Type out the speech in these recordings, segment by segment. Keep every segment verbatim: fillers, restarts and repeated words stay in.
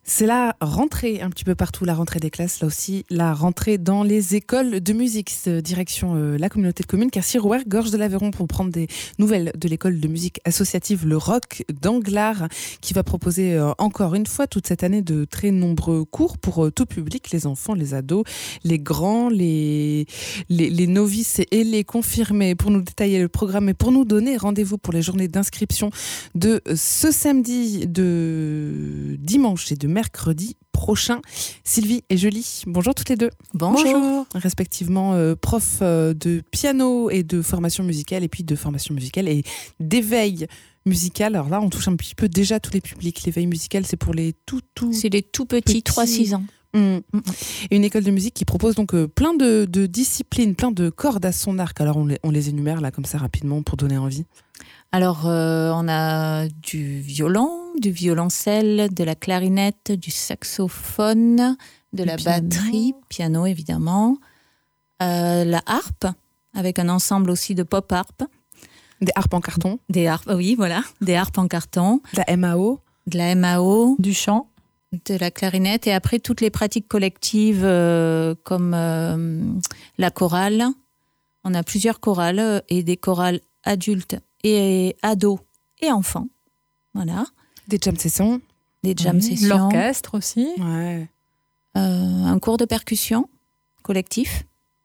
C'est la rentrée un petit peu partout, la rentrée des classes, là aussi, la rentrée dans les écoles de musique, direction euh, la communauté de communes, car Cirouer, Gorge de l'Aveyron, pour prendre des nouvelles de l'école de musique associative Le Roc d'Anglars, qui va proposer euh, encore une fois toute cette année de très nombreux cours pour euh, tout public, les enfants, les ados, les grands, les, les, les novices et les confirmés. Pour nous détailler le programme et pour nous donner rendez-vous pour les journées d'inscription de ce samedi, de dimanche et de mercredi prochain. Sylvie et Julie, bonjour toutes les deux. Bonjour. Bonjour. Respectivement euh, prof euh, de piano et de formation musicale, et puis de formation musicale et d'éveil musical. Alors là, on touche un petit peu déjà tous les publics. L'éveil musical, c'est pour les tout, tout C'est les tout petits, trois à six ans. Mmh. Mmh. Et une école de musique qui propose donc euh, plein de, de disciplines, plein de cordes à son arc. Alors on les, on les énumère là comme ça rapidement pour donner envie. Alors, euh, on a du violon, du violoncelle, de la clarinette, du saxophone, de la piano. batterie, piano évidemment, euh, la harpe, avec un ensemble aussi de pop harpe. Des harpes en carton. Des harpes, oui, voilà, des harpes en carton. De la M A O. De la M A O. Du chant. De la clarinette. Et après, toutes les pratiques collectives euh, comme euh, la chorale. On a plusieurs chorales et des chorales adultes et ados et enfants. Voilà. Des jam sessions. Des jam Oui. sessions. L'orchestre aussi. Ouais. Euh, un cours de percussion collectif.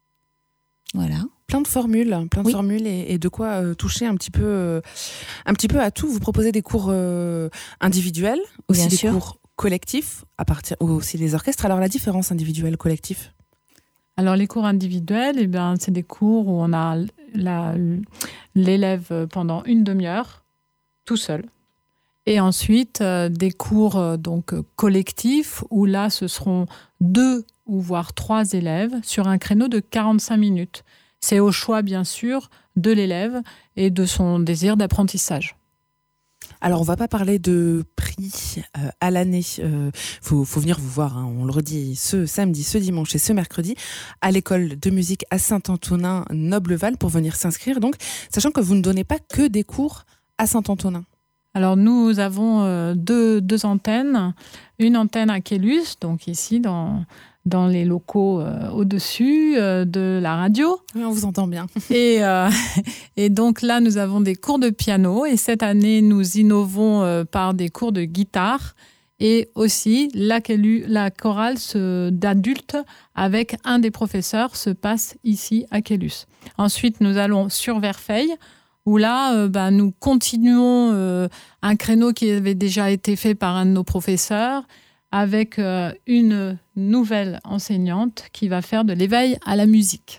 Voilà. Plein de formules, plein de Oui. formules et, et de quoi euh, toucher un petit peu, euh, un petit peu à tout. Vous proposez des cours euh, individuels, aussi Bien des sûr. cours collectifs, à partir ou aussi les orchestres. Alors la différence individuel-collectif. Alors les cours individuels, eh bien, c'est des cours où on a la, l'élève pendant une demi-heure, tout seul. Et ensuite, euh, des cours euh, donc, collectifs, où là, ce seront deux ou voire trois élèves sur un créneau de quarante-cinq minutes. C'est au choix, bien sûr, de l'élève et de son désir d'apprentissage. Alors on va pas parler de prix euh, à l'année. Euh, faut, faut venir vous voir. Hein, on le redit ce samedi, ce dimanche et ce mercredi à l'école de musique à Saint-Antonin Nobleval pour venir s'inscrire. Donc, sachant que vous ne donnez pas que des cours à Saint-Antonin. Alors nous avons euh, deux, deux antennes. Une antenne à Quélus, donc ici dans, dans les locaux euh, au-dessus euh, de la radio. Oui, on vous entend bien. Et, euh, et donc là, nous avons des cours de piano. Et cette année, nous innovons euh, par des cours de guitare. Et aussi, la, la chorale se, d'adultes avec un des professeurs se passe ici à Quélus. Ensuite, nous allons sur Verfeil, où là, euh, bah, nous continuons euh, un créneau qui avait déjà été fait par un de nos professeurs avec euh, une nouvelle enseignante qui va faire de l'éveil à la musique.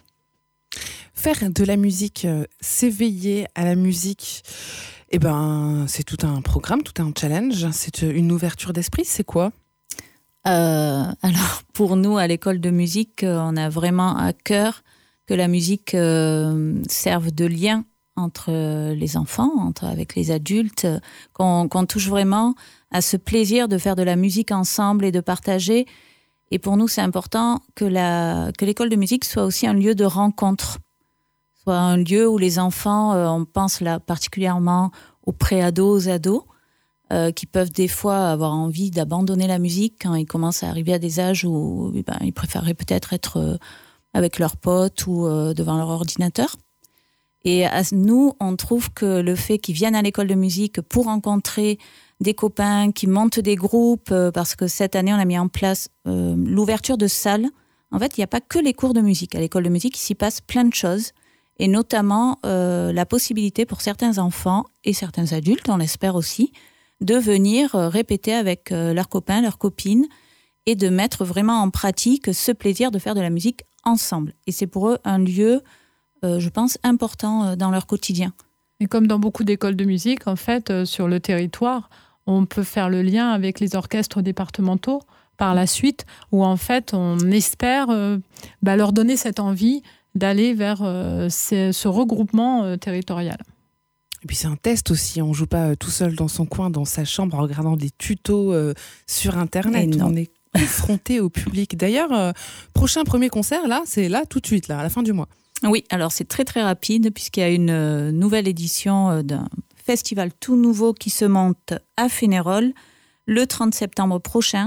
Faire de la musique, euh, s'éveiller à la musique, eh ben, c'est tout un programme, tout un challenge. C'est une ouverture d'esprit, c'est quoi ? Euh, alors, pour nous, à l'école de musique, on a vraiment à cœur que la musique euh, serve de lien entre les enfants, entre, avec les adultes, qu'on, qu'on touche vraiment à ce plaisir de faire de la musique ensemble et de partager. Et pour nous, c'est important que, la, que l'école de musique soit aussi un lieu de rencontre, soit un lieu où les enfants, euh, on pense là particulièrement aux pré-ados, aux ados, euh, qui peuvent des fois avoir envie d'abandonner la musique quand ils commencent à arriver à des âges où eh ben, ils préféraient peut-être être euh, avec leurs potes ou euh, devant leur ordinateur. Et à nous, on trouve que le fait qu'ils viennent à l'école de musique pour rencontrer des copains, qui montent des groupes, euh, parce que cette année, on a mis en place euh, l'ouverture de salles. En fait, il n'y a pas que les cours de musique. À l'école de musique, il s'y passe plein de choses, et notamment euh, la possibilité pour certains enfants et certains adultes, on l'espère aussi, de venir euh, répéter avec euh, leurs copains, leurs copines, et de mettre vraiment en pratique ce plaisir de faire de la musique ensemble. Et c'est pour eux un lieu Euh, je pense, important euh, dans leur quotidien. Et comme dans beaucoup d'écoles de musique, en fait, euh, sur le territoire, on peut faire le lien avec les orchestres départementaux par la suite, où en fait, on espère euh, bah, leur donner cette envie d'aller vers euh, ces, ce regroupement euh, territorial. Et puis c'est un test aussi, on ne joue pas tout seul dans son coin, dans sa chambre, en regardant des tutos euh, sur Internet. On est confronté au public. D'ailleurs, euh, prochain premier concert, là, c'est là tout de suite, là, à la fin du mois. Oui, alors c'est très très rapide puisqu'il y a une euh, nouvelle édition euh, d'un festival tout nouveau qui se monte à Fénérolles le trente septembre prochain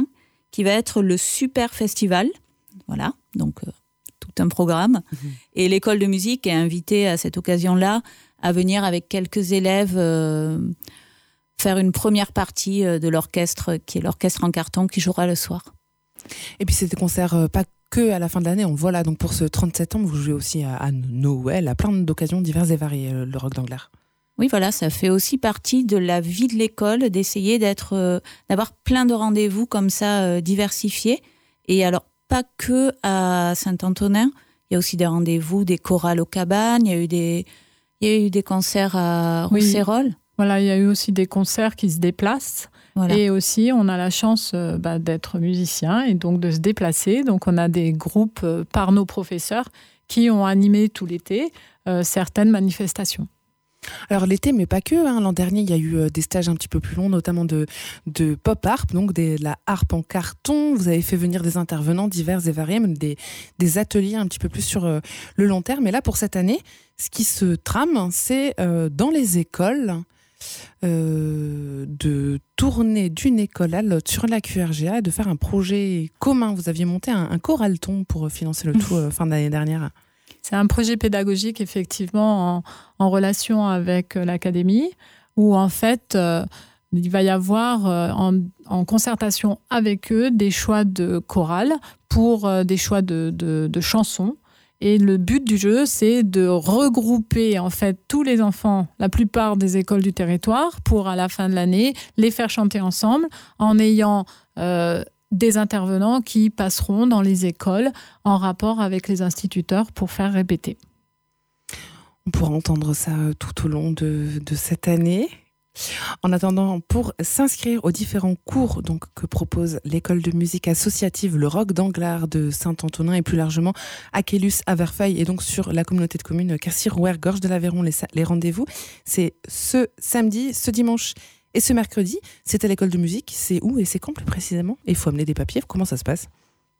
qui va être le Super Festival. Voilà, donc euh, tout un programme. Mmh. Et l'école de musique est invitée à cette occasion-là à venir avec quelques élèves euh, faire une première partie de l'orchestre, qui est l'orchestre en carton, qui jouera le soir. Et puis c'est des concerts euh, pas que à la fin de l'année. On voit là, donc pour ce trente septembre, vous jouez aussi à, à Noël, à plein d'occasions diverses et variées, euh, le Rock d'Anglars. Oui, voilà, ça fait aussi partie de la vie de l'école, d'essayer d'être, euh, d'avoir plein de rendez-vous comme ça euh, diversifiés. Et alors, pas que à Saint-Antonin, il y a aussi des rendez-vous, des chorales aux cabanes, il y a eu des, il y a eu des concerts à Rousserolles. Oui. Voilà, il y a eu aussi des concerts qui se déplacent. Voilà. Et aussi, on a la chance euh, bah, d'être musicien et donc de se déplacer. Donc, on a des groupes euh, par nos professeurs qui ont animé tout l'été euh, certaines manifestations. Alors l'été, mais pas que. Hein. L'an dernier, il y a eu euh, des stages un petit peu plus longs, notamment de, de pop-harp, donc des, de la harpe en carton. Vous avez fait venir des intervenants divers et variés, même des, des ateliers un petit peu plus sur euh, le long terme. Mais là, pour cette année, ce qui se trame, c'est euh, dans les écoles... Euh, de tourner d'une école à l'autre sur la Q R G A et de faire un projet commun. Vous aviez monté un, un choraleton pour financer le tout euh, fin d'année dernière. C'est un projet pédagogique effectivement en, en relation avec l'académie où en fait euh, il va y avoir euh, en, en concertation avec eux des choix de chorale pour euh, des choix de, de, de chansons. Et le but du jeu, c'est de regrouper en fait tous les enfants, la plupart des écoles du territoire, pour à la fin de l'année les faire chanter ensemble, en ayant euh, des intervenants qui passeront dans les écoles en rapport avec les instituteurs pour faire répéter. On pourra entendre ça tout au long de, de cette année. En attendant, pour s'inscrire aux différents cours donc, que propose l'école de musique associative Le Rock d'Anglars de Saint-Antonin et plus largement à Quélus, à Verfeil et donc sur la communauté de communes Quercy-Rouergue, Gorge de l'Aveyron, les, les rendez-vous, c'est ce samedi, ce dimanche et ce mercredi. C'est à l'école de musique. C'est où et c'est quand plus précisément? Et il faut amener des papiers. Comment ça se passe?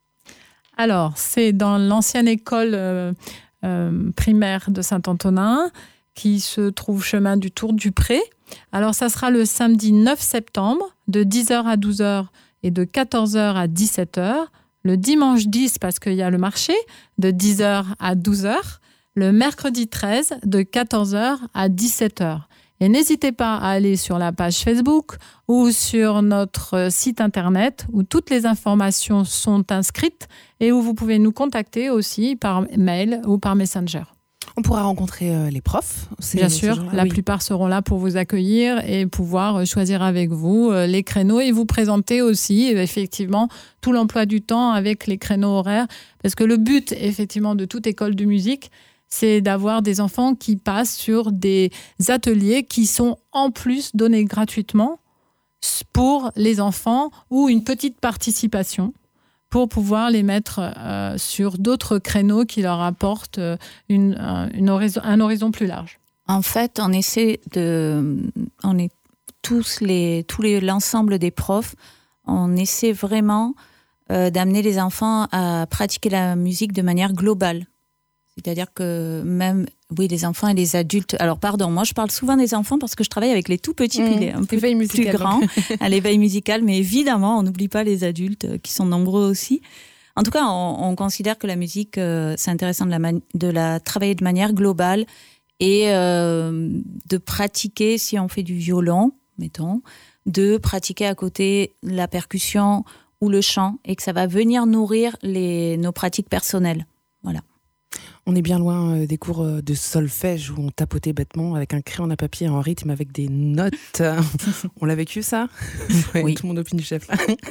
Alors, c'est dans l'ancienne école euh, euh, primaire de Saint-Antonin qui se trouve chemin du Tour du Pré. Alors, ça sera le samedi neuf septembre, de dix heures à douze heures et de quatorze heures à dix-sept heures. Le dimanche dix, parce qu'il y a le marché, de dix heures à douze heures. Le mercredi treize, de quatorze heures à dix-sept heures. Et n'hésitez pas à aller sur la page Facebook ou sur notre site internet où toutes les informations sont inscrites et où vous pouvez nous contacter aussi par mail ou par Messenger. On pourra rencontrer euh, les profs. C'est, Bien sûr, la oui. plupart seront là pour vous accueillir et pouvoir choisir avec vous euh, les créneaux et vous présenter aussi euh, effectivement tout l'emploi du temps avec les créneaux horaires. Parce que le but effectivement de toute école de musique, c'est d'avoir des enfants qui passent sur des ateliers qui sont en plus donnés gratuitement pour les enfants ou une petite participation pour pouvoir les mettre euh, sur d'autres créneaux qui leur apportent une, une horizon, un horizon plus large. En fait, on essaie de... On est tous les, tous les, l'ensemble des profs, on essaie vraiment euh, d'amener les enfants à pratiquer la musique de manière globale. C'est-à-dire que même, oui, les enfants et les adultes... Alors, pardon, moi, je parle souvent des enfants parce que je travaille avec les tout petits, mmh, puis les un peu plus musical, grands, à l'éveil musical. Mais évidemment, on n'oublie pas les adultes qui sont nombreux aussi. En tout cas, on, on considère que la musique, euh, c'est intéressant de la, man- de la travailler de manière globale et euh, de pratiquer, si on fait du violon, mettons, de pratiquer à côté la percussion ou le chant et que ça va venir nourrir les, nos pratiques personnelles. Voilà. On est bien loin euh, des cours euh, de solfège où on tapotait bêtement avec un crayon à papier en rythme avec des notes. On l'a vécu ça? Ouais, oui. Tout le monde opine du chef.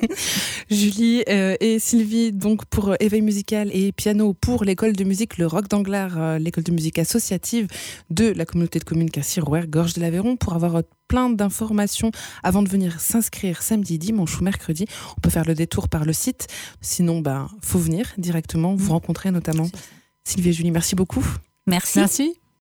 Julie euh, et Sylvie, donc pour euh, éveil musical et piano pour l'école de musique Le Rock d'Anglars, euh, l'école de musique associative de la communauté de communes Quercy-Rouergue, Gorge de l'Aveyron, pour avoir euh, plein d'informations avant de venir s'inscrire samedi, dimanche ou mercredi. On peut faire le détour par le site. Sinon, ben, faut venir directement, vous rencontrer notamment. Sylvie et Julie, merci beaucoup. Merci. Merci.